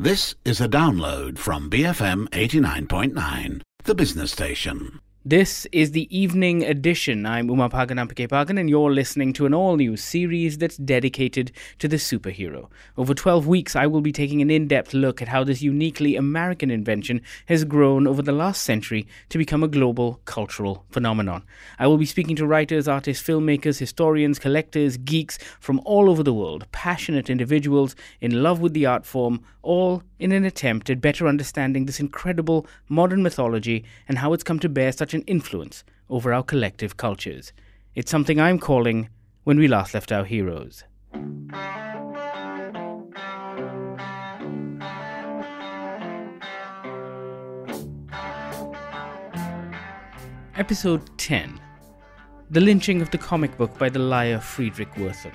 This is a download from BFM 89.9, the business station. This is the evening edition. I'm Uma Pagan, and you're listening to an all-new series that's dedicated to the superhero. Over 12 weeks, I will be taking an in-depth look at how this uniquely American invention has grown over the last century to become a global cultural phenomenon. I will be speaking to writers, artists, filmmakers, historians, collectors, geeks from all over the world, passionate individuals in love with the art form, all in an attempt at better understanding this incredible modern mythology and how it's come to bear such an influence over our collective cultures. It's something I'm calling When We Last Left Our Heroes. Episode 10. The Lynching of the Comic Book by the liar Friedrich Wertham.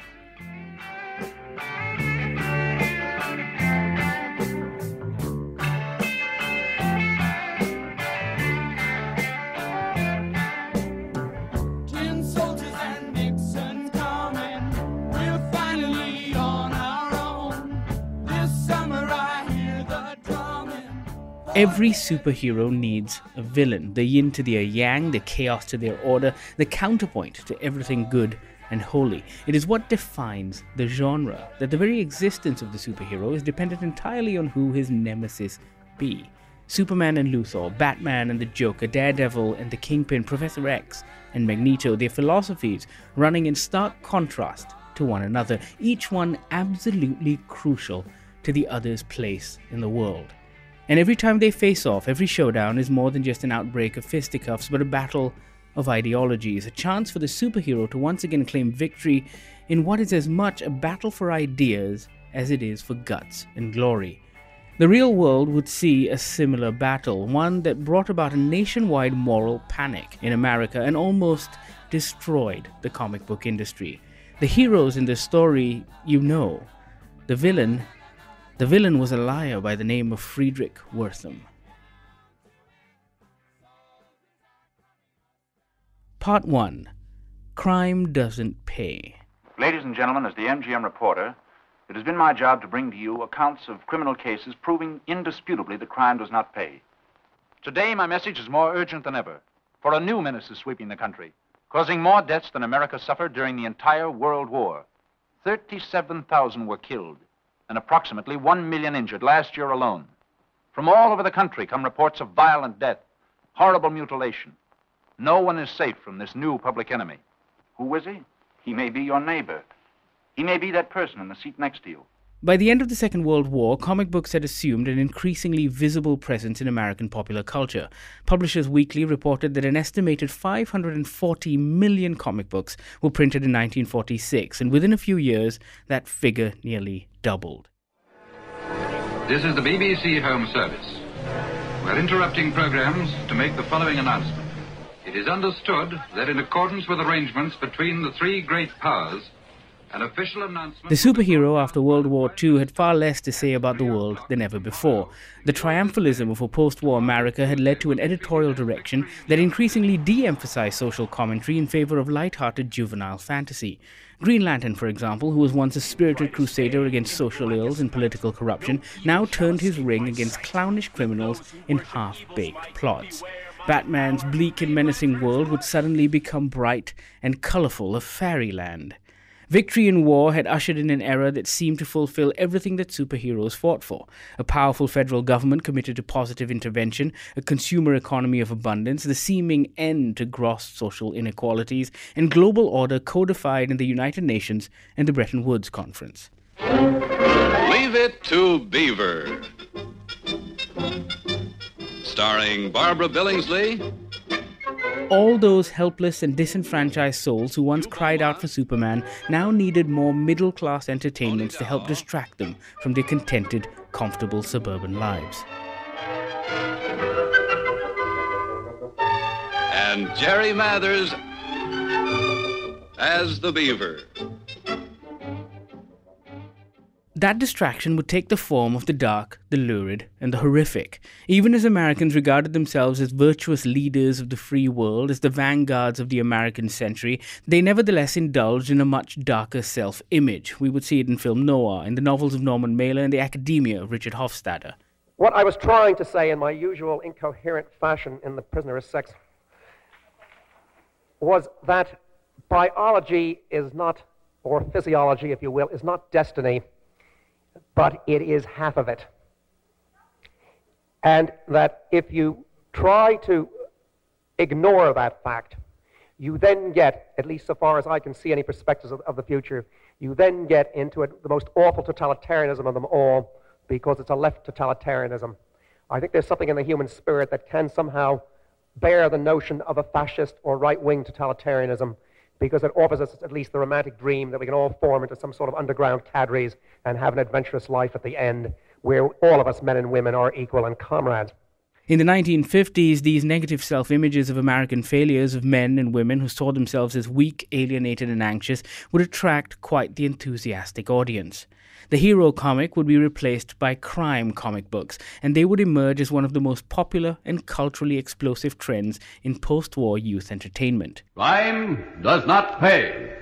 Every superhero needs a villain, the yin to their yang, the chaos to their order, the counterpoint to everything good and holy. It is what defines the genre, that the very existence of the superhero is dependent entirely on who his nemesis be. Superman and Luthor, Batman and the Joker, Daredevil and the Kingpin, Professor X and Magneto, their philosophies running in stark contrast to one another, each one absolutely crucial to the other's place in the world. And every time they face off, every showdown is more than just an outbreak of fisticuffs, but a battle of ideologies, a chance for the superhero to once again claim victory in what is as much a battle for ideas as it is for guts and glory. The real world would see a similar battle, one that brought about a nationwide moral panic in America and almost destroyed the comic book industry. The heroes in this story, you know. The villain was a liar by the name of Friedrich Wertham. Part 1. Crime Doesn't Pay. Ladies and gentlemen, as the MGM reporter, it has been my job to bring to you accounts of criminal cases proving indisputably that crime does not pay. Today, my message is more urgent than ever, for a new menace is sweeping the country, causing more deaths than America suffered during the entire World War. 37,000 were killed, and approximately 1 million injured last year alone. From all over the country come reports of violent death, horrible mutilation. No one is safe from this new public enemy. Who is he? He may be your neighbor. He may be that person in the seat next to you. By the end of the Second World War, comic books had assumed an increasingly visible presence in American popular culture. Publishers Weekly reported that an estimated 540 million comic books were printed in 1946, and within a few years, that figure nearly doubled. This is the BBC Home Service. We're interrupting programs to make the following announcement. It is understood that in accordance with arrangements between the three great powers, an official announcement... The superhero after World War II had far less to say about the world than ever before. The triumphalism of a post-war America had led to an editorial direction that increasingly de-emphasized social commentary in favor of light-hearted juvenile fantasy. Green Lantern, for example, who was once a spirited crusader against social ills and political corruption, now turned his ring against clownish criminals in half-baked plots. Batman's bleak and menacing world would suddenly become bright and colorful, a fairyland. Victory in war had ushered in an era that seemed to fulfill everything that superheroes fought for. A powerful federal government committed to positive intervention, a consumer economy of abundance, the seeming end to gross social inequalities, and global order codified in the United Nations and the Bretton Woods Conference. Leave It to Beaver. Starring Barbara Billingsley. All those helpless and disenfranchised souls who once cried out for Superman now needed more middle-class entertainments to help distract them from their contented, comfortable suburban lives. And Jerry Mathers as the Beaver. That distraction would take the form of the dark, the lurid, and the horrific. Even as Americans regarded themselves as virtuous leaders of the free world, as the vanguards of the American century, they nevertheless indulged in a much darker self-image. We would see it in film noir, in the novels of Norman Mailer, and the academia of Richard Hofstadter. What I was trying to say in my usual incoherent fashion in The Prisoner of Sex was that biology is not, or physiology, if you will, is not destiny, but it is half of it. And that if you try to ignore that fact, you then get, at least so far as I can see any perspectives of the future, you then get into the most awful totalitarianism of them all, because it's a left totalitarianism. I think there's something in the human spirit that can somehow bear the notion of a fascist or right-wing totalitarianism, because it offers us at least the romantic dream that we can all form into some sort of underground cadres and have an adventurous life at the end where all of us men and women are equal and comrades. In the 1950s, these negative self-images of American failures of men and women who saw themselves as weak, alienated, and anxious would attract quite the enthusiastic audience. The hero comic would be replaced by crime comic books, and they would emerge as one of the most popular and culturally explosive trends in post-war youth entertainment. Crime does not pay.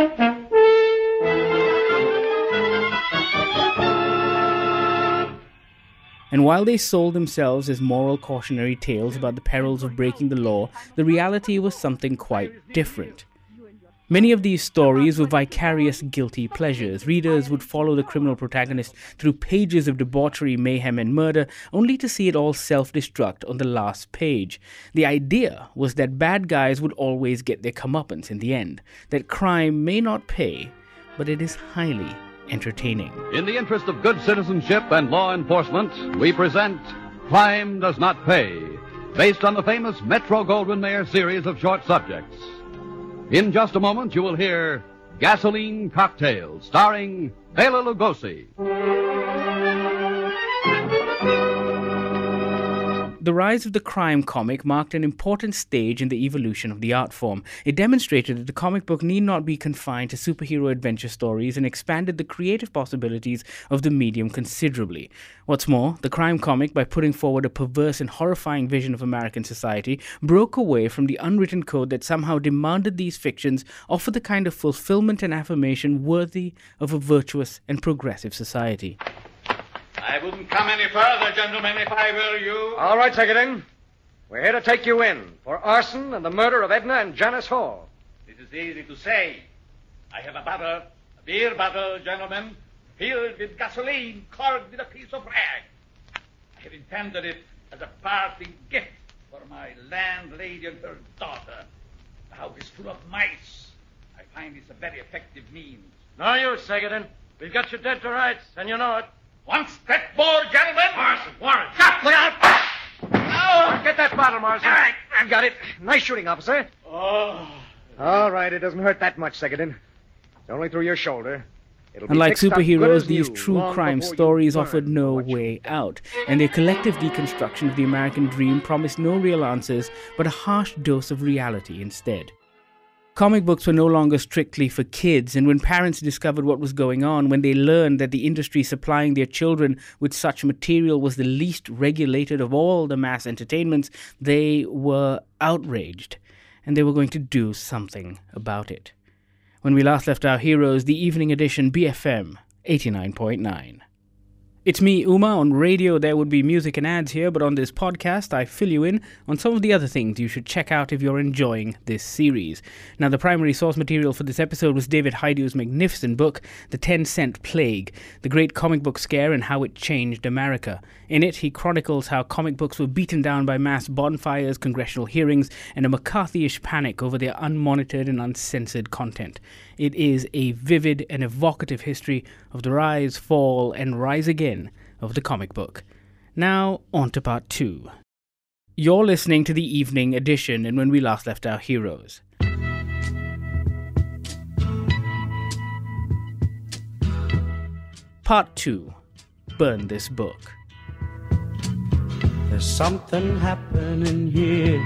And while they sold themselves as moral cautionary tales about the perils of breaking the law, the reality was something quite different. Many of these stories were vicarious guilty pleasures. Readers would follow the criminal protagonist through pages of debauchery, mayhem, and murder, only to see it all self-destruct on the last page. The idea was that bad guys would always get their comeuppance in the end, that crime may not pay, but it is highly entertaining. In the interest of good citizenship and law enforcement, we present Crime Does Not Pay, based on the famous Metro-Goldwyn-Mayer series of short subjects. In just a moment, you will hear Gasoline Cocktail, starring Bela Lugosi. The rise of the crime comic marked an important stage in the evolution of the art form. It demonstrated that the comic book need not be confined to superhero adventure stories and expanded the creative possibilities of the medium considerably. What's more, the crime comic, by putting forward a perverse and horrifying vision of American society, broke away from the unwritten code that somehow demanded these fictions offer the kind of fulfillment and affirmation worthy of a virtuous and progressive society. I wouldn't come any further, gentlemen, if I were you. All right, Secretary. We're here to take you in for arson and the murder of Edna and Janice Hall. It is easy to say. I have a beer bottle, gentlemen, filled with gasoline, corked with a piece of rag. I have intended it as a parting gift for my landlady and her daughter. The house is full of mice. I find it's a very effective means. No use, Secretary. We've got you dead to rights, and you know it. One step more, gentlemen. Warren. Stop, look out. Oh, get that bottle, Morrison. All right. I've got it. Nice shooting, officer. Oh. All right, it doesn't hurt that much, Secretary. It's only through your shoulder. It'll be Unlike fixed up good superheroes, as these new, true long crime before you stories learn offered no what you- way out, and their collective deconstruction of the American dream promised no real answers, but a harsh dose of reality instead. Comic books were no longer strictly for kids, and when parents discovered what was going on, when they learned that the industry supplying their children with such material was the least regulated of all the mass entertainments, they were outraged, and they were going to do something about it. When we last left our heroes, the evening edition, BFM 89.9. It's me, Uma. On radio, there would be music and ads here, but on this podcast, I fill you in on some of the other things you should check out if you're enjoying this series. Now, the primary source material for this episode was David Haidu's magnificent book, The 10-Cent Plague, the great comic book scare and how it changed America. In it, he chronicles how comic books were beaten down by mass bonfires, congressional hearings, and a McCarthy-ish panic over their unmonitored and uncensored content. It is a vivid and evocative history of the rise, fall, and rise again of the comic book. Now, on to part 2. You're listening to the evening edition and when we last left our heroes. Part 2. Burn this book. There's something happening here.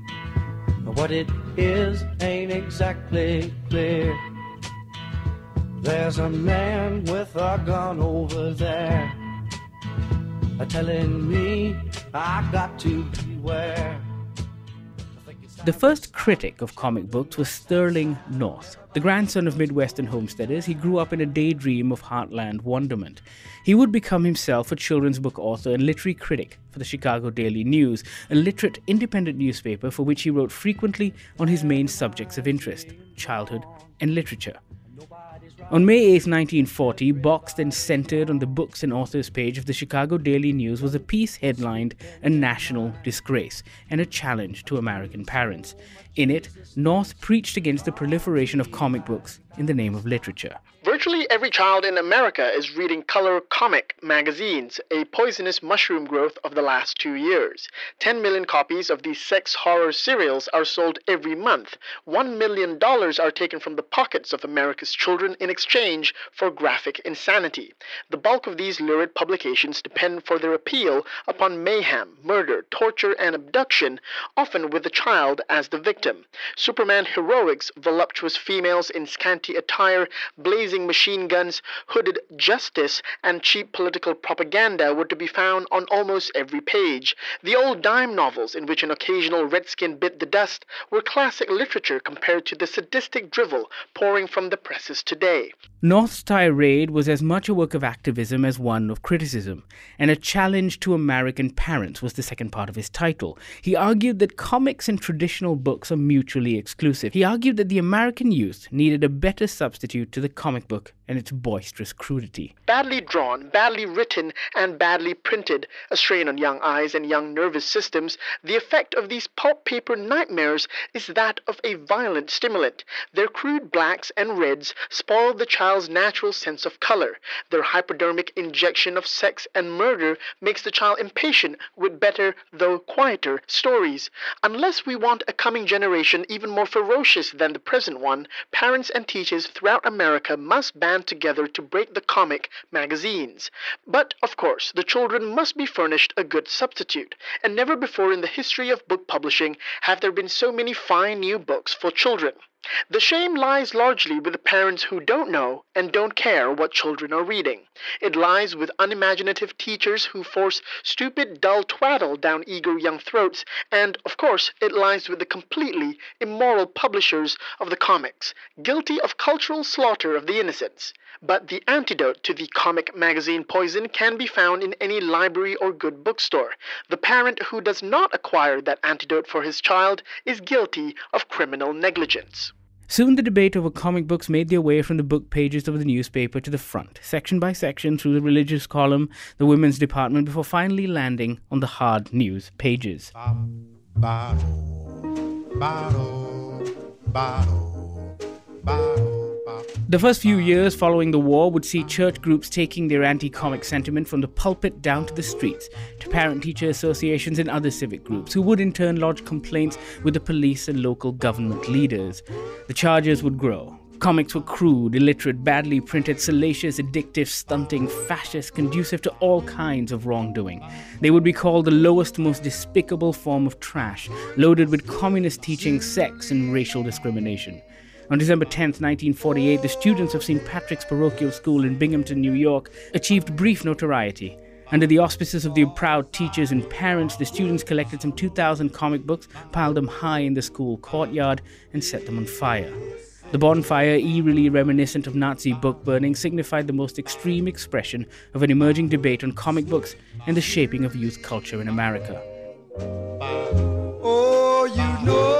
What it is ain't exactly clear. There's a man with a gun over there, telling me I got to beware. The first critic of comic books was Sterling North. The grandson of Midwestern homesteaders, he grew up in a daydream of heartland wonderment. He would become himself a children's book author and literary critic for the Chicago Daily News, a literate independent newspaper for which he wrote frequently on his main subjects of interest, childhood and literature. On May 8, 1940, boxed and centered on the books and authors page of the Chicago Daily News was a piece headlined "A National Disgrace" and a challenge to American parents. In it, North preached against the proliferation of comic books in the name of literature. Virtually every child in America is reading color comic magazines, a poisonous mushroom growth of the last 2 years. 10 million copies of these sex horror serials are sold every month. $1 million are taken from the pockets of America's children in exchange for graphic insanity. The bulk of these lurid publications depend for their appeal upon mayhem, murder, torture, and abduction, often with the child as the victim. Superman heroics, voluptuous females in scanty attire, blazing machine guns, hooded justice, and cheap political propaganda were to be found on almost every page. The old dime novels in which an occasional redskin bit the dust were classic literature compared to the sadistic drivel pouring from the presses today. North's tirade was as much a work of activism as one of criticism, and a challenge to American parents was the second part of his title. He argued that comics and traditional books are mutually exclusive. He argued that the American youth needed a better substitute to the comic book and its boisterous crudity. Badly drawn, badly written, and badly printed, a strain on young eyes and young nervous systems, the effect of these pulp paper nightmares is that of a violent stimulant. Their crude blacks and reds spoil the child's natural sense of color. Their hypodermic injection of sex and murder makes the child impatient with better, though quieter, stories. Unless we want a coming generation even more ferocious than the present one, parents and teachers throughout America must band together to break the comic magazines. But, of course, the children must be furnished a good substitute, and never before in the history of book publishing have there been so many fine new books for children. The shame lies largely with the parents who don't know and don't care what children are reading. It lies with unimaginative teachers who force stupid, dull twaddle down eager young throats, and, of course, it lies with the completely immoral publishers of the comics, guilty of cultural slaughter of the innocents. But the antidote to the comic magazine poison can be found in any library or good bookstore. The parent who does not acquire that antidote for his child is guilty of criminal negligence. Soon the debate over comic books made their way from the book pages of the newspaper to the front, section by section through the religious column, the women's department, before finally landing on the hard news pages. The first few years following the war would see church groups taking their anti-comic sentiment from the pulpit down to the streets, to parent-teacher associations and other civic groups, who would in turn lodge complaints with the police and local government leaders. The charges would grow. Comics were crude, illiterate, badly printed, salacious, addictive, stunting, fascist, conducive to all kinds of wrongdoing. They would be called the lowest, most despicable form of trash, loaded with communist teaching, sex, and racial discrimination. On December 10, 1948, the students of St. Patrick's Parochial School in Binghamton, New York, achieved brief notoriety. Under the auspices of the proud teachers and parents, the students collected some 2,000 comic books, piled them high in the school courtyard, and set them on fire. The bonfire, eerily reminiscent of Nazi book burning, signified the most extreme expression of an emerging debate on comic books and the shaping of youth culture in America. Oh, you know.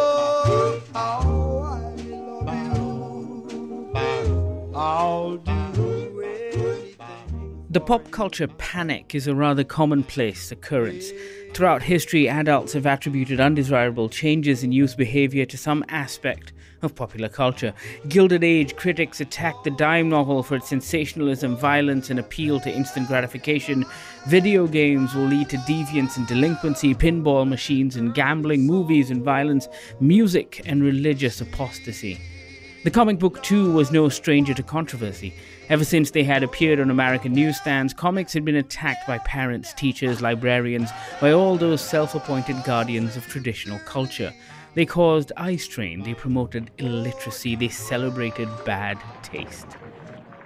The pop culture panic is a rather commonplace occurrence. Throughout history, adults have attributed undesirable changes in youth behavior to some aspect of popular culture. Gilded Age critics attacked the dime novel for its sensationalism, violence, and appeal to instant gratification. Video games will lead to deviance and delinquency, pinball machines and gambling, movies and violence, music and religious apostasy. The comic book, too, was no stranger to controversy. Ever since they had appeared on American newsstands, comics had been attacked by parents, teachers, librarians, by all those self-appointed guardians of traditional culture. They caused eye strain, they promoted illiteracy, they celebrated bad taste.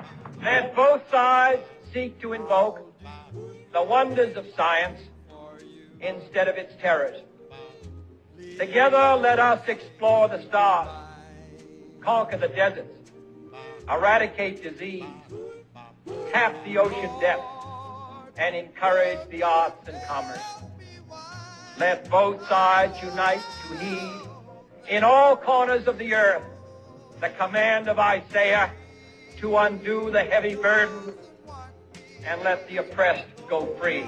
Let both sides seek to invoke the wonders of science instead of its terrors. Together, let us explore the stars, conquer the deserts, eradicate disease, tap the ocean depths, and encourage the arts and commerce. Let both sides unite to heed in all corners of the earth the command of Isaiah to undo the heavy burden and let the oppressed go free.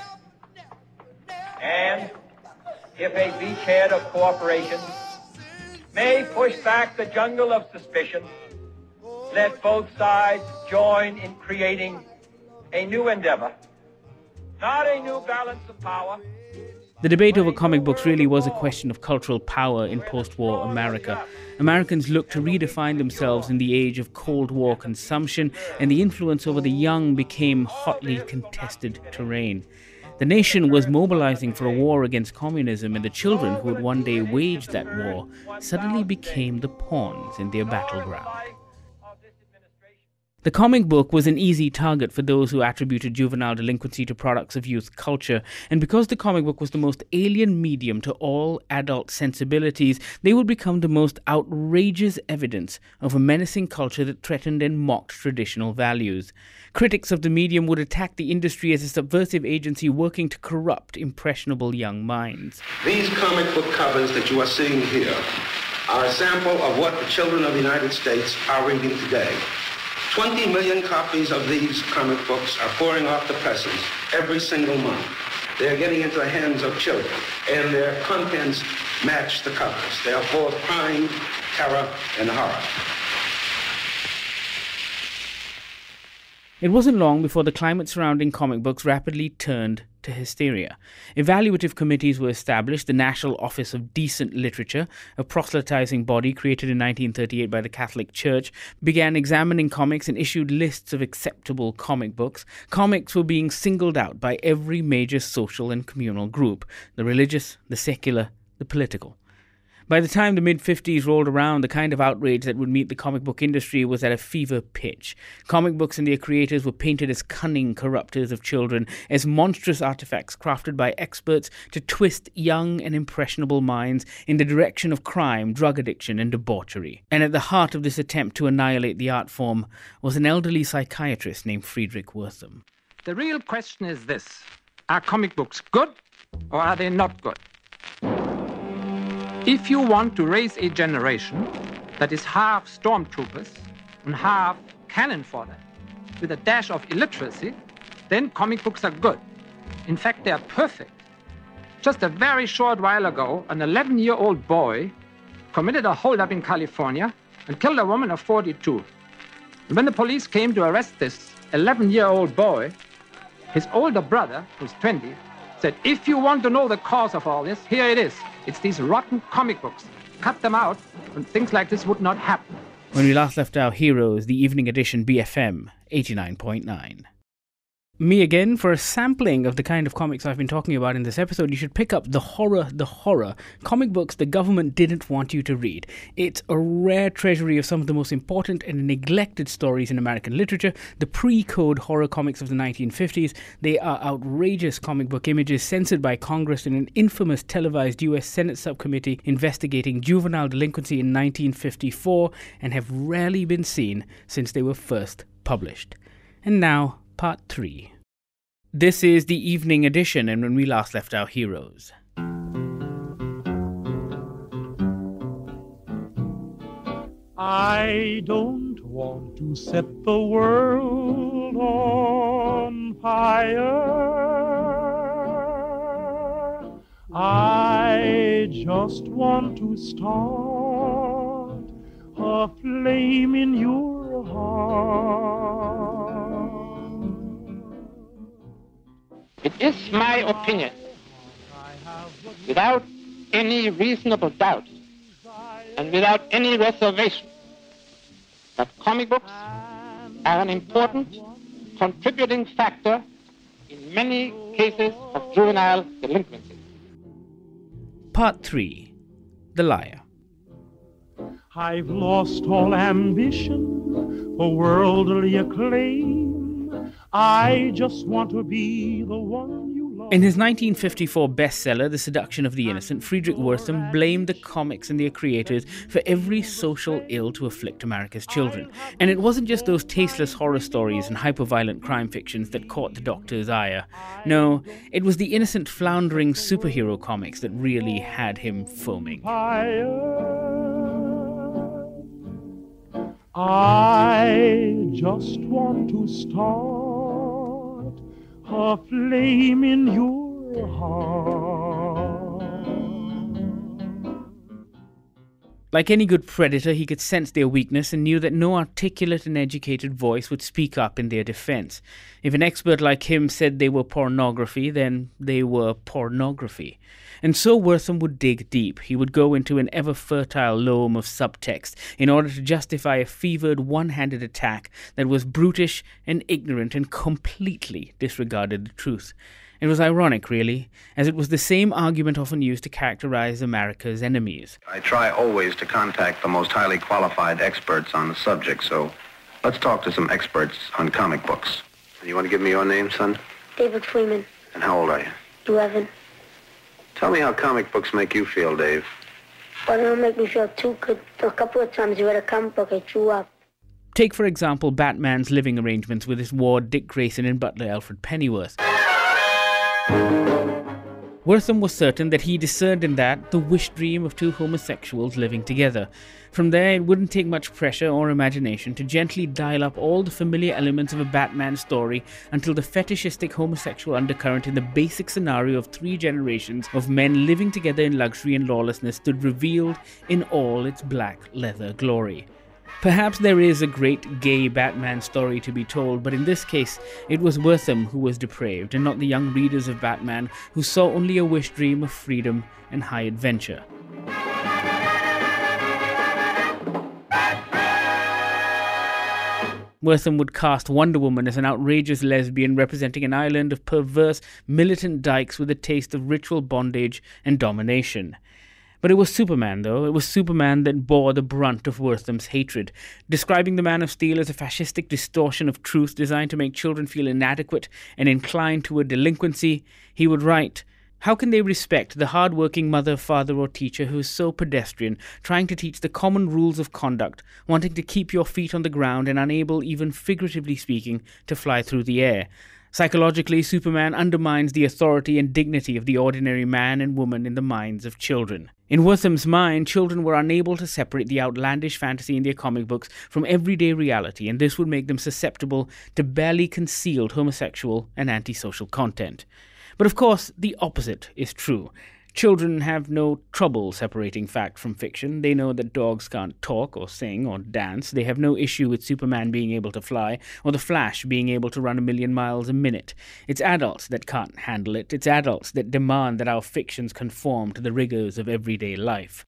And if a beachhead of cooperation may push back the jungle of suspicion, let both sides join in creating a new endeavor, not a new balance of power. The debate over comic books really was a question of cultural power in post-war America. Americans looked to redefine themselves in the age of Cold War consumption, and the influence over the young became hotly contested terrain. The nation was mobilizing for a war against communism, and the children who would one day wage that war suddenly became the pawns in their battleground. The comic book was an easy target for those who attributed juvenile delinquency to products of youth culture, and because the comic book was the most alien medium to all adult sensibilities, they would become the most outrageous evidence of a menacing culture that threatened and mocked traditional values. Critics of the medium would attack the industry as a subversive agency working to corrupt impressionable young minds. These comic book covers that you are seeing here are a sample of what the children of the United States are reading today. 20 million copies of these comic books are pouring off the presses every single month. They're getting into the hands of children, and their contents match the covers. They are full of crime, terror, and horror. It wasn't long before the climate surrounding comic books rapidly turned to hysteria. Evaluative committees were established. The National Office of Decent Literature, a proselytizing body created in 1938 by the Catholic Church, began examining comics and issued lists of acceptable comic books. Comics were being singled out by every major social and communal group: the religious, the secular, the political. By the time the mid-50s rolled around, the kind of outrage that would meet the comic book industry was at a fever pitch. Comic books and their creators were painted as cunning corruptors of children, as monstrous artifacts crafted by experts to twist young and impressionable minds in the direction of crime, drug addiction, and debauchery. And at the heart of this attempt to annihilate the art form was an elderly psychiatrist named Friedrich Wertham. The real question is this: are comic books good or are they not good? If you want to raise a generation that is half stormtroopers and half cannon fodder with a dash of illiteracy, then comic books are good. In fact, they are perfect. Just a very short while ago, an 11-year-old boy committed a holdup in California and killed a woman of 42. And when the police came to arrest this 11-year-old boy, his older brother, who's 20, said, if you want to know the cause of all this, here it is. It's these rotten comic books. Cut them out, and things like this would not happen. When we last left our heroes, the evening edition BFM 89.9. Me again. For a sampling of the kind of comics I've been talking about in this episode, you should pick up The Horror, comic books the government didn't want you to read. It's a rare treasury of some of the most important and neglected stories in American literature, the pre-code horror comics of the 1950s. They are outrageous comic book images censored by Congress in an infamous televised U.S. Senate subcommittee investigating juvenile delinquency in 1954 and have rarely been seen since they were first published. And now, Part 3. This is the evening edition, and when we last left our heroes. I don't want to set the world on fire. I just want to start a flame in your heart. It is my opinion, without any reasonable doubt and without any reservation, that comic books are an important contributing factor in many cases of juvenile delinquency. Part 3. The Liar. I've lost all ambition for worldly acclaim. I just want to be the one you love. In his 1954 bestseller, The Seduction of the Innocent, Friedrich Wertham blamed the comics and their creators for every social ill to afflict America's children. And it wasn't just those tasteless horror stories and hyper-violent crime fictions that caught the doctor's ire. No, it was the innocent, floundering superhero comics that really had him foaming. I just want to start a flame in your heart. Like any good predator, he could sense their weakness and knew that no articulate and educated voice would speak up in their defense. If an expert like him said they were pornography, then they were pornography. And so Wertham would dig deep. He would go into an ever-fertile loam of subtext in order to justify a fevered, one-handed attack that was brutish and ignorant and completely disregarded the truth. It was ironic, really, as it was the same argument often used to characterize America's enemies. I try always to contact the most highly qualified experts on the subject, so let's talk to some experts on comic books. You want to give me your name, son? David Freeman. And how old are you? 11. Tell me how comic books make you feel, Dave. Well, they don't make me feel too good. A couple of times I read a comic book, I threw up. Take, for example, Batman's living arrangements with his ward Dick Grayson and butler Alfred Pennyworth. Wertham was certain that he discerned in that the wish dream of two homosexuals living together. From there, it wouldn't take much pressure or imagination to gently dial up all the familiar elements of a Batman story until the fetishistic homosexual undercurrent in the basic scenario of 3 generations of men living together in luxury and lawlessness stood revealed in all its black leather glory. Perhaps there is a great gay Batman story to be told, but in this case, it was Wertham who was depraved, and not the young readers of Batman who saw only a wish dream of freedom and high adventure. Wertham would cast Wonder Woman as an outrageous lesbian representing an island of perverse, militant dykes with a taste of ritual bondage and domination. But it was Superman, though. It was Superman that bore the brunt of Wertham's hatred. Describing the Man of Steel as a fascistic distortion of truth designed to make children feel inadequate and inclined toward delinquency, he would write, "How can they respect the hard-working mother, father, or teacher who is so pedestrian, trying to teach the common rules of conduct, wanting to keep your feet on the ground and unable, even figuratively speaking, to fly through the air? Psychologically, Superman undermines the authority and dignity of the ordinary man and woman in the minds of children." In Wertham's mind, children were unable to separate the outlandish fantasy in their comic books from everyday reality, and this would make them susceptible to barely concealed homosexual and antisocial content. But of course, the opposite is true. Children have no trouble separating fact from fiction. They know that dogs can't talk or sing or dance. They have no issue with Superman being able to fly or the Flash being able to run 1,000,000 miles a minute. It's adults that can't handle it. It's adults that demand that our fictions conform to the rigors of everyday life.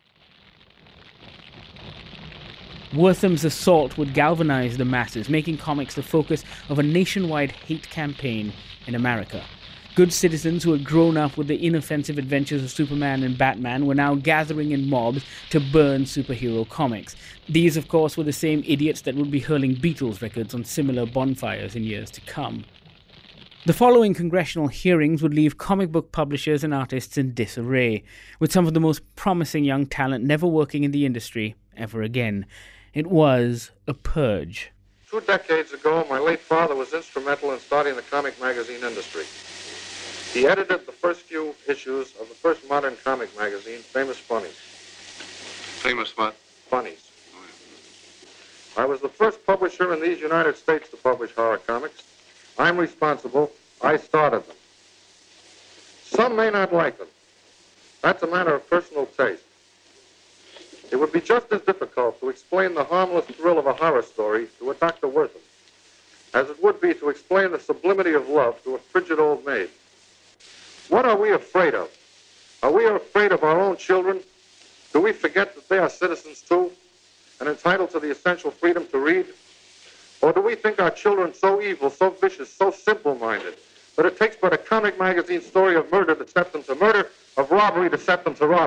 Wertham's assault would galvanize the masses, making comics the focus of a nationwide hate campaign in America. Good citizens who had grown up with the inoffensive adventures of Superman and Batman were now gathering in mobs to burn superhero comics. These, of course, were the same idiots that would be hurling Beatles records on similar bonfires in years to come. The following congressional hearings would leave comic book publishers and artists in disarray, with some of the most promising young talent never working in the industry ever again. It was a purge. 2 decades ago, my late father was instrumental in starting the comic magazine industry. He edited the first few issues of the first modern comic magazine, Famous Funnies. Famous what? Funnies. I was the first publisher in these United States to publish horror comics. I'm responsible. I started them. Some may not like them. That's a matter of personal taste. It would be just as difficult to explain the harmless thrill of a horror story to a Dr. Wertham as it would be to explain the sublimity of love to a frigid old maid. What are we afraid of? Are we afraid of our own children? Do we forget that they are citizens too and entitled to the essential freedom to read? Or do we think our children so evil, so vicious, so simple-minded that it takes but a comic magazine story of murder to set them to murder, of robbery to set them to robbery?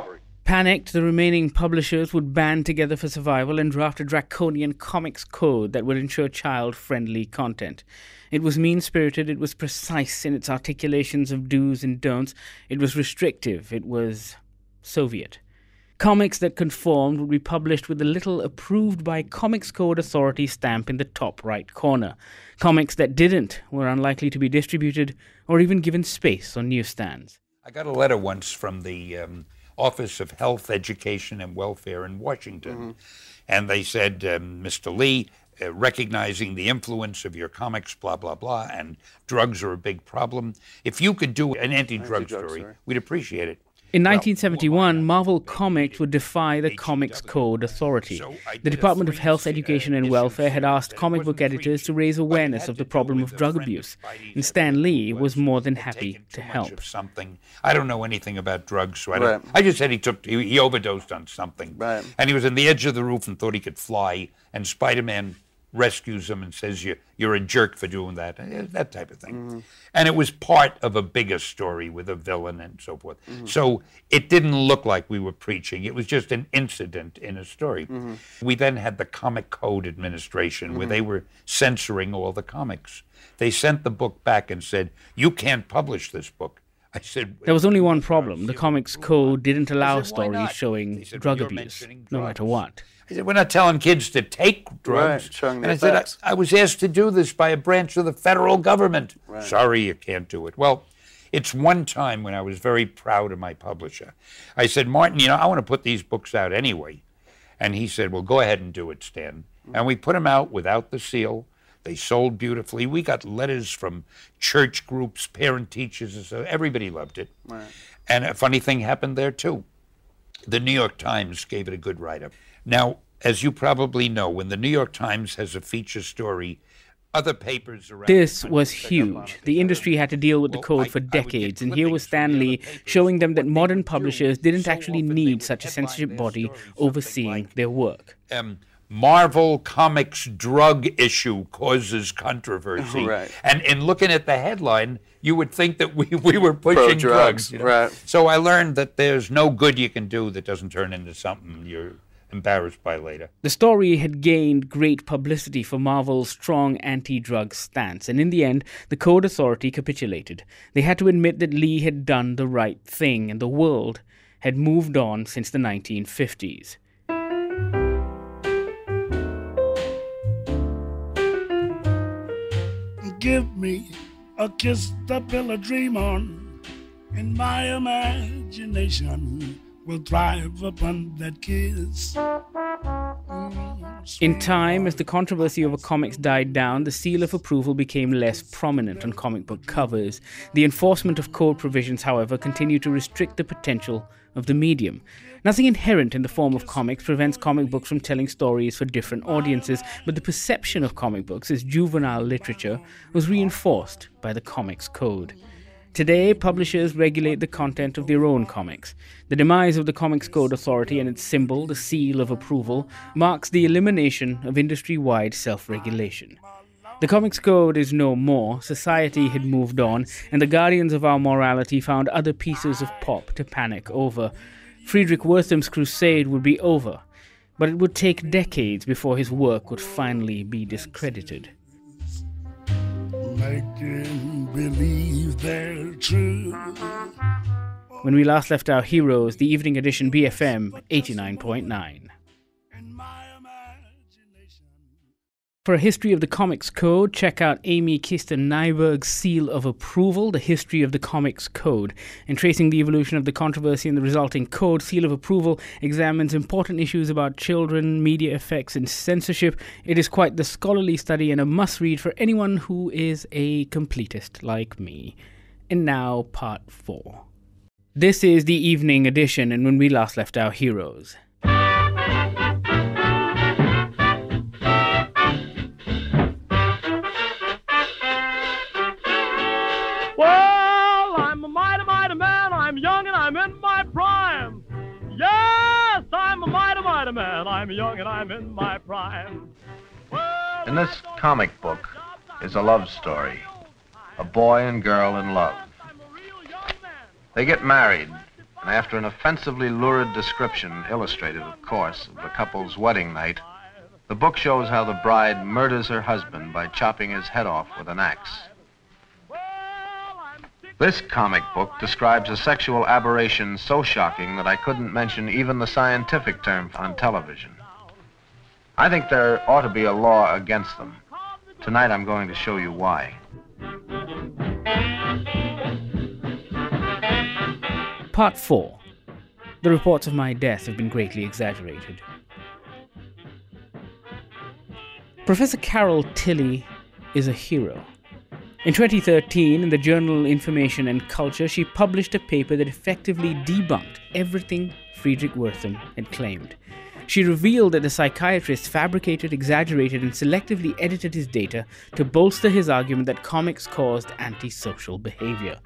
Panicked, the remaining publishers would band together for survival and draft a draconian comics code that would ensure child-friendly content. It was mean-spirited, it was precise in its articulations of do's and don'ts, it was restrictive, it was Soviet. Comics that conformed would be published with a little approved by Comics Code Authority stamp in the top right corner. Comics that didn't were unlikely to be distributed or even given space on newsstands. I got a letter once from the Office of Health, Education, and Welfare in Washington, and they said, Mr. Lee, recognizing the influence of your comics, blah, blah, blah, and drugs are a big problem, if you could do an anti-drug story, we'd appreciate it. In 1971, Marvel Comics would defy the Comics Code Authority. The Department of Health, Education and Welfare had asked comic book editors to raise awareness of the problem of drug abuse, and Stan Lee was more than happy to help. I don't know anything about drugs, so I just said he overdosed on something. And he was on the edge of the roof and thought he could fly, and Spider-Man rescues him and says, you're a jerk for doing that, that type of thing. And it was part of a bigger story with a villain and so forth. So it didn't look like we were preaching. It was just an incident in a story. We then had the Comic Code Administration where they were censoring all the comics. They sent the book back and said, you can't publish this book. I said, there was only one problem. The Comics Code didn't allow stories showing drug abuse, no matter what. I said, we're not telling kids to take drugs. Showing the and I said, I was asked to do this by a branch of the federal government. Sorry, you can't do it. Well, it's one time when I was very proud of my publisher. I said, Martin, I want to put these books out anyway. And he said, well, go ahead and do it, Stan. And we put them out without the seal. They sold beautifully. We got letters from church groups, parent teachers, so everybody loved it. And a funny thing happened there, too. The New York Times gave it a good write-up. Now, as you probably know, when the New York Times has a feature story, other papers around... This was huge. The industry had to deal with the code for decades, and here was Stan Lee showing them that modern publishers didn't actually need such a censorship body overseeing their work. Marvel Comics drug issue causes controversy. And in looking at the headline, you would think that we were pushing drugs. So I learned that there's no good you can do that doesn't turn into something you're embarrassed by later. The story had gained great publicity for Marvel's strong anti-drug stance, and in the end, the Code Authority capitulated. They had to admit that Lee had done the right thing, and the world had moved on since the 1950s. Give me a kiss to build a dream on, and my imagination will thrive upon that kiss. In time, as the controversy over comics died down, the seal of approval became less prominent on comic book covers. The enforcement of code provisions, however, continued to restrict the potential of the medium. Nothing inherent in the form of comics prevents comic books from telling stories for different audiences, but the perception of comic books as juvenile literature was reinforced by the Comics Code. Today, publishers regulate the content of their own comics. The demise of the Comics Code Authority and its symbol, the seal of approval, marks the elimination of industry-wide self-regulation. The Comics Code is no more, society had moved on, and the guardians of our morality found other pieces of pop to panic over. Friedrich Wertham's crusade would be over, but it would take decades before his work would finally be discredited. Making believe they're true. When we last left our heroes, the evening edition BFM 89.9. For a history of the Comics Code, check out Amy Kirsten-Nyberg's Seal of Approval, The History of the Comics Code. In tracing the evolution of the controversy and the resulting code, Seal of Approval examines important issues about children, media effects, and censorship. It is quite the scholarly study and a must-read for anyone who is a completist like me. And now, part 4. This is the evening edition, and when we last left our heroes. Well, I'm a mighty, mighty man. I'm young and I'm in my prime. Yes, I'm a mighty, mighty man. I'm young and I'm in my prime. In this comic book is a love story. A boy and girl in love. They get married And after an offensively lurid description, illustrated, of course, of the couple's wedding night, the book shows how the bride murders her husband by chopping his head off with an axe. This comic book describes a sexual aberration so shocking that I couldn't mention even the scientific term on television. I think there ought to be a law against them. Tonight I'm going to show you why. Part 4. The reports of my death have been greatly exaggerated. Professor Carol Tilly is a hero. In 2013, in the journal Information and Culture, she published a paper that effectively debunked everything Friedrich Wertham had claimed. She revealed that the psychiatrist fabricated, exaggerated, and selectively edited his data to bolster his argument that comics caused antisocial behavior.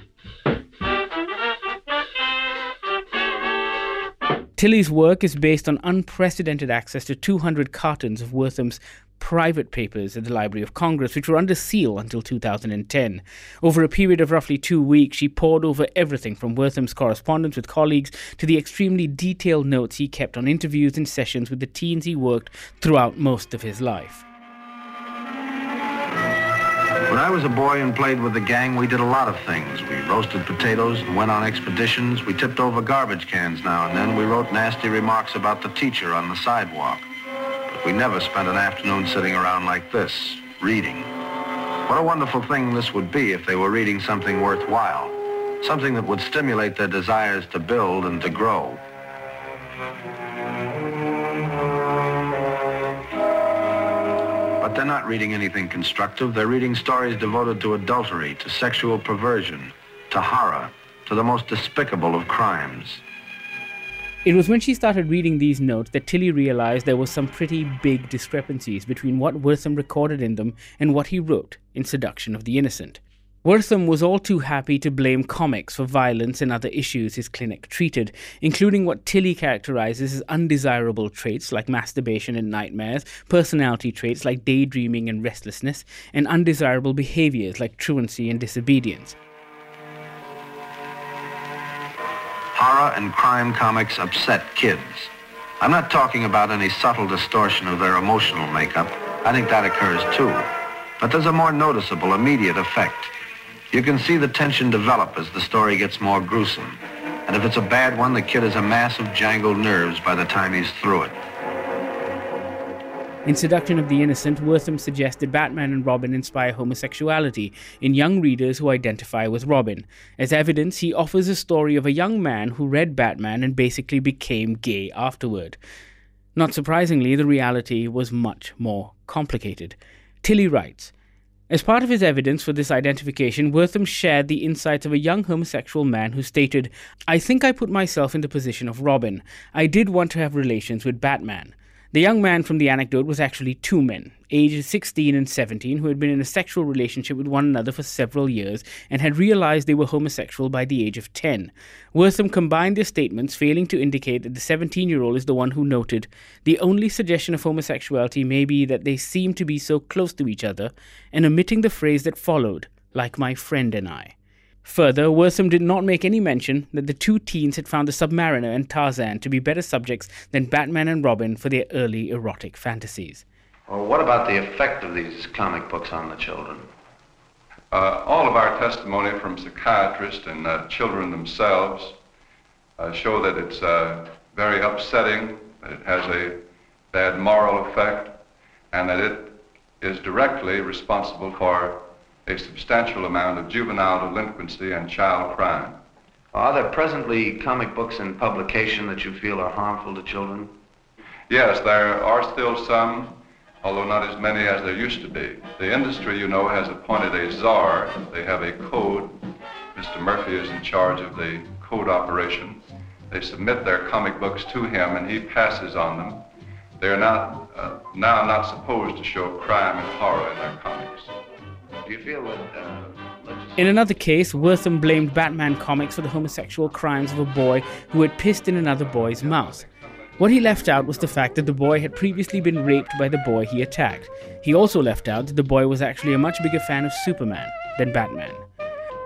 Tilly's work is based on unprecedented access to 200 cartons of Wertham's private papers at the Library of Congress, which were under seal until 2010. Over a period of roughly 2 weeks, she pored over everything from Wertham's correspondence with colleagues to the extremely detailed notes he kept on interviews and sessions with the teens he worked throughout most of his life. When I was a boy and played with the gang, we did a lot of things. We roasted potatoes and went on expeditions. We tipped over garbage cans now and then. We wrote nasty remarks about the teacher on the sidewalk. But we never spent an afternoon sitting around like this, reading. What a wonderful thing this would be if they were reading something worthwhile, something that would stimulate their desires to build and to grow. But they're not reading anything constructive. They're reading stories devoted to adultery, to sexual perversion, to horror, to the most despicable of crimes. It was when she started reading these notes that Tilly realized there were some pretty big discrepancies between what Wertham recorded in them and what he wrote in Seduction of the Innocent. Wertham was all too happy to blame comics for violence and other issues his clinic treated, including what Tilly characterizes as undesirable traits like masturbation and nightmares, personality traits like daydreaming and restlessness, and undesirable behaviors like truancy and disobedience. Horror and crime comics upset kids. I'm not talking about any subtle distortion of their emotional makeup. I think that occurs too. But there's a more noticeable, immediate effect. You can see the tension develop as the story gets more gruesome. And if it's a bad one, the kid has a mass of jangled nerves by the time he's through it. In Seduction of the Innocent, Wertham suggested Batman and Robin inspire homosexuality in young readers who identify with Robin. As evidence, he offers a story of a young man who read Batman and basically became gay afterward. Not surprisingly, the reality was much more complicated. Tilly writes, as part of his evidence for this identification, Wertham shared the insights of a young homosexual man who stated, I think I put myself in the position of Robin. I did want to have relations with Batman. The young man from the anecdote was actually two men, aged 16 and 17, who had been in a sexual relationship with one another for several years and had realized they were homosexual by the age of 10. Wertham combined their statements, failing to indicate that the 17-year-old is the one who noted, the only suggestion of homosexuality may be that they seem to be so close to each other, and omitting the phrase that followed, like my friend and I. Further, Wertham did not make any mention that the two teens had found the Submariner and Tarzan to be better subjects than Batman and Robin for their early erotic fantasies. Well, what about the effect of these comic books on the children? All of our testimony from psychiatrists and children themselves show that it's very upsetting, that it has a bad moral effect, and that it is directly responsible for a substantial amount of juvenile delinquency and child crime. Are there presently comic books in publication that you feel are harmful to children? Yes, there are still some, although not as many as there used to be. The industry, you know, has appointed a czar. They have a code. Mr. Murphy is in charge of the code operation. They submit their comic books to him and he passes on them. They're now not supposed to show crime and horror in their comics. Do you feel that... In another case, Wertham blamed Batman comics for the homosexual crimes of a boy who had pissed in another boy's mouth. What he left out was the fact that the boy had previously been raped by the boy he attacked. He also left out that the boy was actually a much bigger fan of Superman than Batman.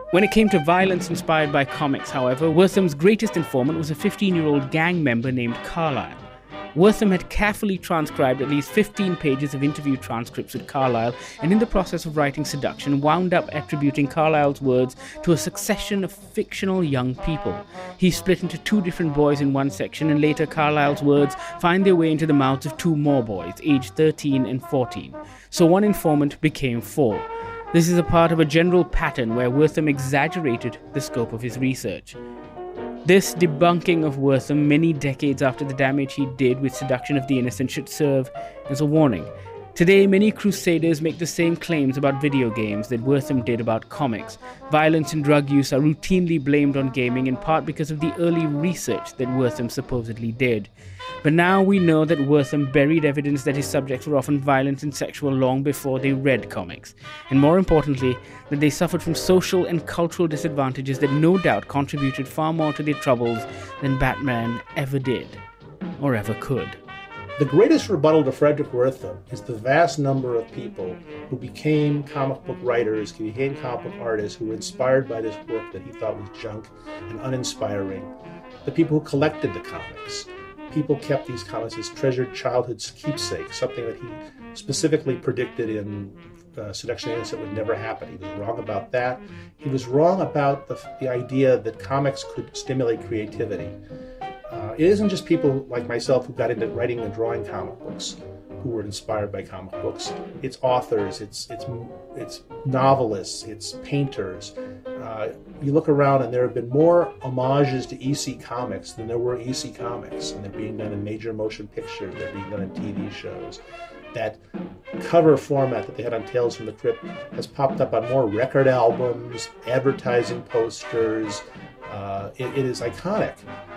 When it came to violence inspired by comics, however, Wortham's greatest informant was a 15-year-old gang member named Carlyle. Wortham had carefully transcribed at least 15 pages of interview transcripts with Carlyle, and in the process of writing Seduction, wound up attributing Carlyle's words to a succession of fictional young people. He split into 2 different boys in one section, and later Carlyle's words find their way into the mouths of 2 more boys, aged 13 and 14. So one informant became 4. This is a part of a general pattern where Wortham exaggerated the scope of his research. This debunking of Wortham many decades after the damage he did with Seduction of the Innocent should serve as a warning. Today, many crusaders make the same claims about video games that Wortham did about comics. Violence and drug use are routinely blamed on gaming, in part because of the early research that Wortham supposedly did. But now we know that Wortham buried evidence that his subjects were often violent and sexual long before they read comics. And more importantly, that they suffered from social and cultural disadvantages that no doubt contributed far more to their troubles than Batman ever did, or ever could. The greatest rebuttal to Frederick Wortham is the vast number of people who became comic book writers, who became comic book artists, who were inspired by this work that he thought was junk and uninspiring. The people who collected the comics. People kept these comics as treasured childhood keepsakes, something that he specifically predicted in Seduction of the Innocent would never happen. He was wrong about that. He was wrong about the idea that comics could stimulate creativity. It isn't just people like myself who got into writing and drawing comic books who were inspired by comic books. It's authors, it's novelists, it's painters. You look around and there have been more homages to EC Comics than there were EC Comics, and they're being done in major motion pictures, they're being done in TV shows. That cover format that they had on Tales from the Crypt has popped up on more record albums, advertising posters. It is iconic.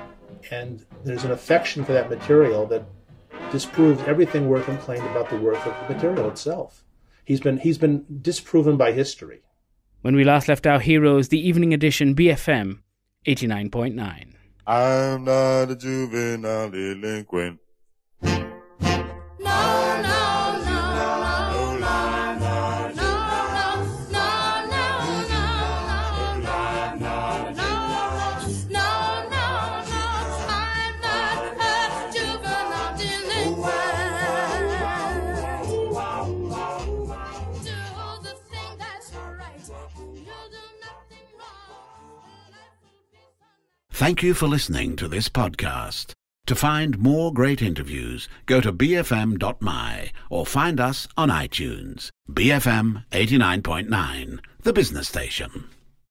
And there's an affection for that material that disproves everything Wortham claimed about the worth of the material itself. He's been disproven by history. When we last left our heroes, the evening edition, BFM 89.9. I'm not a juvenile delinquent. Thank you for listening to this podcast. To find more great interviews, go to bfm.my or find us on iTunes. BFM 89.9, the business station.